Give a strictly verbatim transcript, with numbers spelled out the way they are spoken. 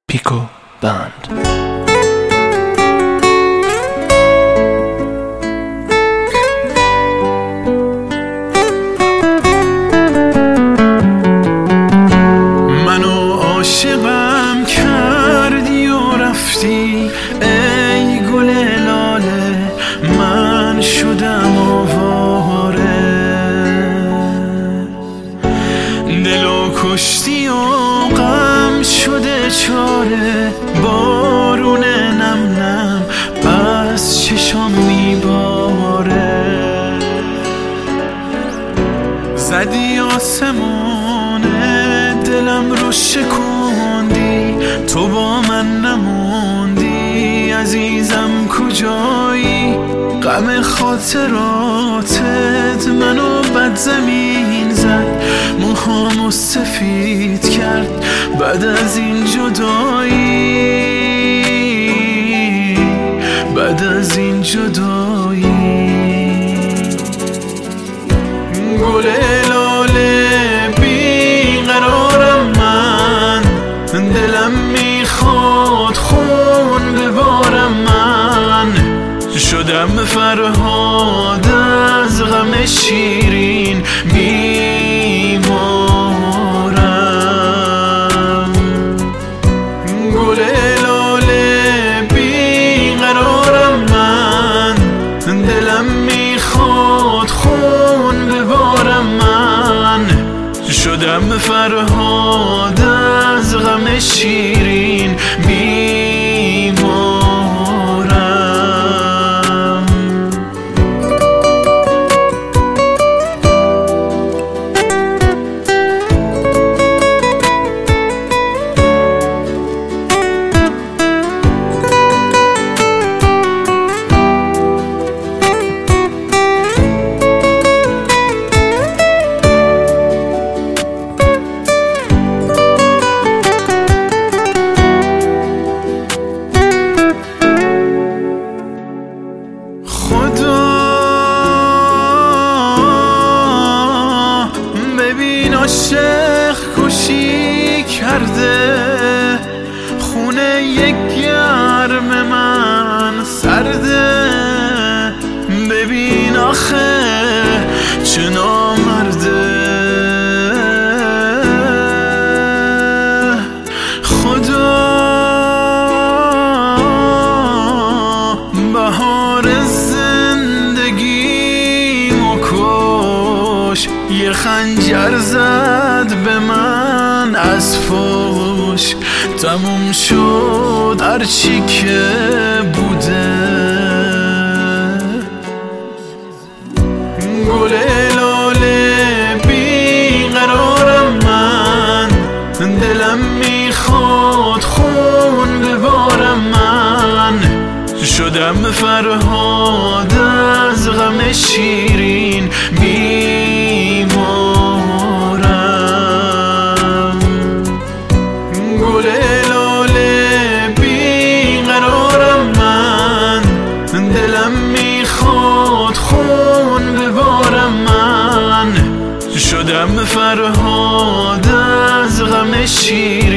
پیکو بند. منو عاشقم کردی و رفتی ای گل لاله، من شدم آواره، دلو کشتی و غم شده چاره، بارون نم نم از چشام میباره، زدی آسمون دلم رو شکوندی، تو با من نموندی عزیزم کجایی، غم خاطراتت منو بد زمین زد، موهامو سفید کرد بعد از این جدایی، بعد از این جدایی. گل لاله بیقرارم من، دلم میخواد خون ببارم من، شدم فرهاد از غم شیرین بیمارم. گل لاله بیقرارم من، دلم میخواد خون ببارم من، شدم فرهاد از غم شیرین بیمارم. عاشق کشی کرده، خونه یک گرم من سرده، ببین آخه چه نامرده، خدا بهار زندگیمو کش، یه خنجر زد به من از فوش، تموم شد هرچی که بوده. گل لاله بیقرارم من، دلم میخواد خون ببارم من، شدم فرهاد از غم شیرین بیمارم. گل لاله بیقرارم من، دلم میخواد خون ببارم من، شدم فرهاد از غم شیرین